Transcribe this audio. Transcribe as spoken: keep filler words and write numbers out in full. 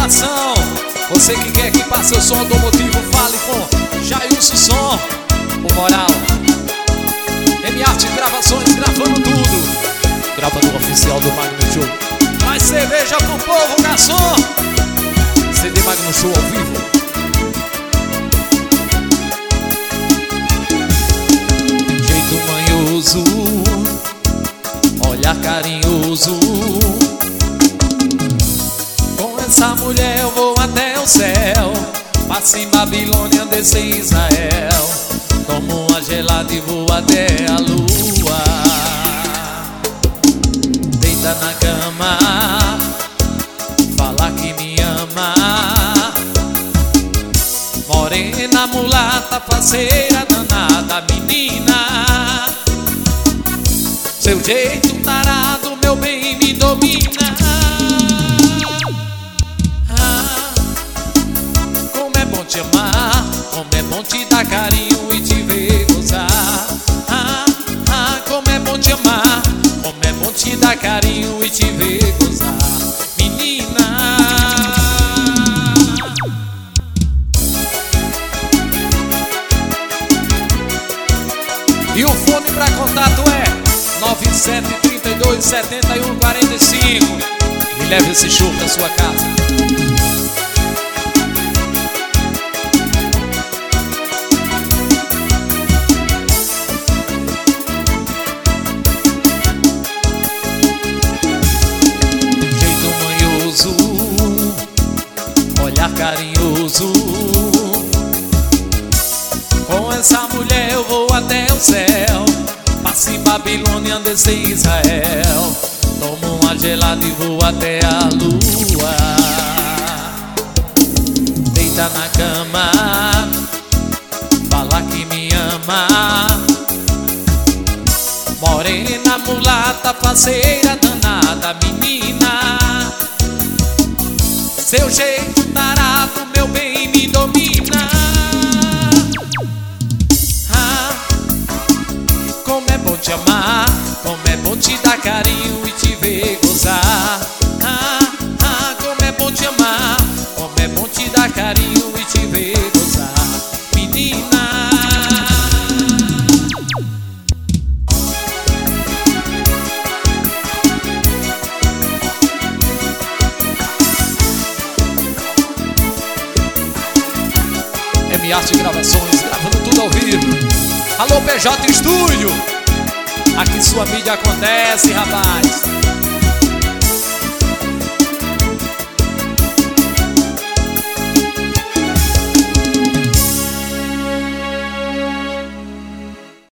coração. Você que quer que passe o som automotivo, fale com Jailson Som, o Moral. M-Arte Gravações, gravando tudo. Gravador oficial do Magno Show. Mais cerveja pro povo, garçom. C D Magno Show ao vivo. Jeito manhoso, olhar carinhoso. Com essa mulher eu vou até o céu. Passo em Babilônia, desço em Israel. Tomo uma gelada e vou até a lua. Deita na cama, fala que me ama. Morena, mulata, faceira, danada, menina. Seu jeito tarado, meu bem, me domina. Ah, como é bom te amar, como é bom te dar carinho e te ver gozar. Ah, ah, como é bom te amar, como é bom te dar carinho e te ver gozar, menina. E o fone para contato é nove sete três dois sete um quatro cinco. E leve esse show pra sua casa. Jeito manhoso, olhar carinhoso. Com essa mulher eu vou até o céu. Passo em Babilônia, desço em Israel. Tomo uma gelada e vou até a lua. Deita na cama, fala que me ama. Morena, mulata, faceira, danada, menina. Seu jeito tarado, meu bem, me domina. Como é bom te amar, como é bom te dar carinho e te ver gozar. Ah, ah, como é bom te amar, como é bom te dar carinho e te ver gozar, menina. M-Arte Gravações, gravando tudo ao vivo. Alô, P J Estúdio, aqui sua mídia acontece, rapaz.